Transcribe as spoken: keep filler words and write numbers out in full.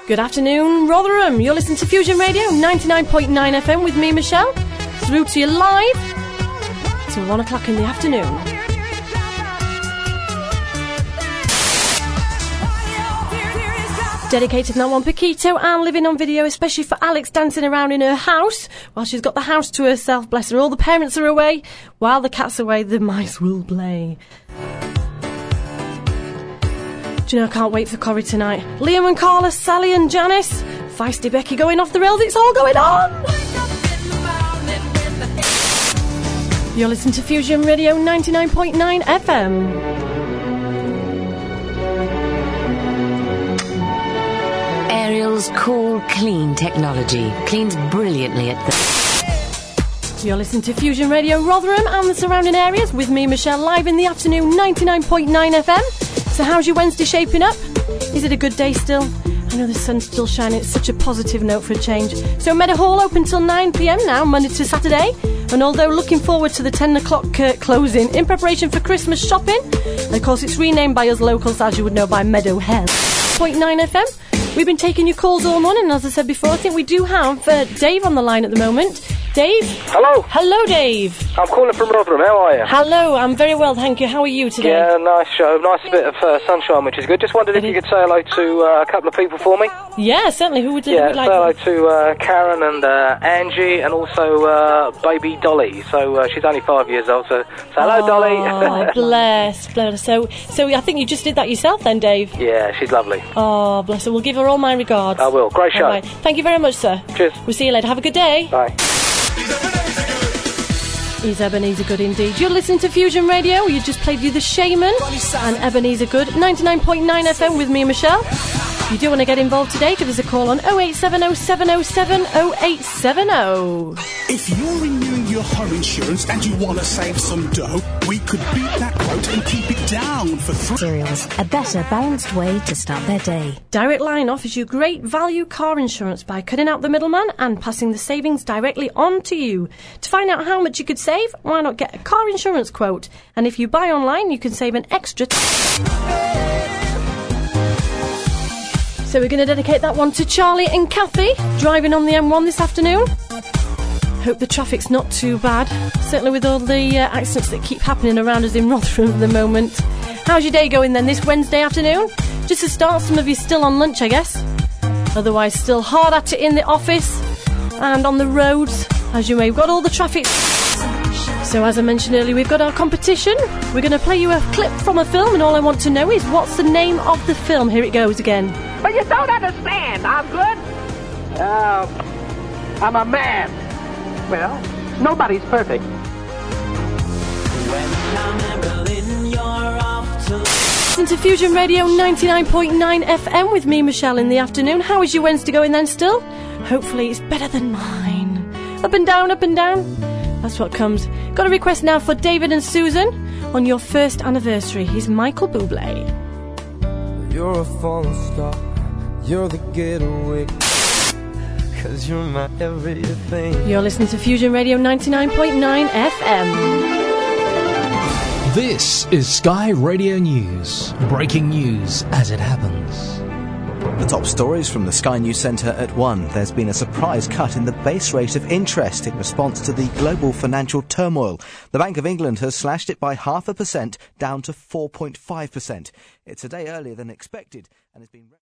Good afternoon, Rotherham. You're listening to Fusion Radio ninety-nine point nine F M with me, Michelle. Through to you live till one o'clock in the afternoon. Dedicated that one, Paquito, and living on video, especially for Alex dancing around in her house while she's got the house to herself. Bless her. All the parents are away. While the cat's away, the mice will play. Do you know, I can't wait for Corrie tonight. Liam and Carla, Sally and Janice. Feisty Becky going off the rails. It's all going on. You're listening to Fusion Radio ninety-nine point nine F M. Ariel's cool, clean technology cleans brilliantly at the... You're listening to Fusion Radio Rotherham and the surrounding areas with me, Michelle, live in the afternoon, ninety-nine point nine F M. So how's your Wednesday shaping up? Is it a good day still? I know the sun's still shining. It's such a positive note for a change. So Meadow Hall open till nine p m now, Monday to Saturday. And although looking forward to the ten o'clock uh, closing in preparation for Christmas shopping, and of course it's renamed by us locals, as you would know, by Meadow Hall. point nine F M. We've been taking your calls all morning, and as I said before, I think we do have uh, Dave on the line at the moment. Dave? Hello. Hello, Dave. I'm calling from Rotherham. How are you? Hello, I'm very well, thank you. How are you today? Yeah, nice show. Nice bit of uh, sunshine, which is good. Just wondered if you could say hello to uh, a couple of people for me. Yeah, certainly. Who would, yeah, who would like say hello to uh, Karen and uh, Angie, and also uh, baby Dolly. So uh, she's only five years old, so, so hello, oh, Dolly. Oh, bless, bless. So, so I think you just did that yourself then, Dave? Yeah, she's lovely. Oh, bless her. We'll give her all my regards. I will. Great show. Right. Thank you very much, sir. Cheers. We'll see you later. Have a good day. Bye. He's Ebenezer Good indeed. You're listening to Fusion Radio. You just played you The Shaman and Ebenezer Good. ninety-nine point nine F M with me, Michelle. If you do want to get involved today, give us a call on oh eight seven oh, seven oh seven, oh eight seven oh. If you're renewing your home insurance and you want to save some dough, we could beat that quote and keep it down for three... Cereals, a better, balanced way to start their day. Direct Line offers you great value car insurance by cutting out the middleman and passing the savings directly on to you. To find out how much you could save, why not get a car insurance quote? And if you buy online, you can save an extra... T- so we're going to dedicate that one to Charlie and Kathy, driving on the M one this afternoon. Hope the traffic's not too bad, certainly with all the uh, accidents that keep happening around us in Rotherham at the moment. How's your day going then this Wednesday afternoon? Just to start, some of you still on lunch, I guess. Otherwise, still hard at it in the office and on the roads, as you may. We've got all the traffic. So as I mentioned earlier, we've got our competition. We're going to play you a clip from a film, and all I want to know is what's the name of the film. Here it goes again. But you don't understand. I'm good. Uh, I'm a man. Well, nobody's perfect. Listen to Fusion Radio ninety-nine point nine F M with me, Michelle, in the afternoon. How is your Wednesday going then still? Hopefully it's better than mine. Up and down, up and down. That's what comes. Got a request now for David and Susan on your first anniversary. He's Michael Bublé. You're a falling star. You're the getaway. Cause you're my everything. You're listening to Fusion Radio ninety-nine point nine F M. This is Sky Radio News. Breaking news as it happens. The top stories from the Sky News Centre at one. There's been a surprise cut in the base rate of interest in response to the global financial turmoil. The Bank of England has slashed it by half a percent down to four point five percent. It's a day earlier than expected and has been...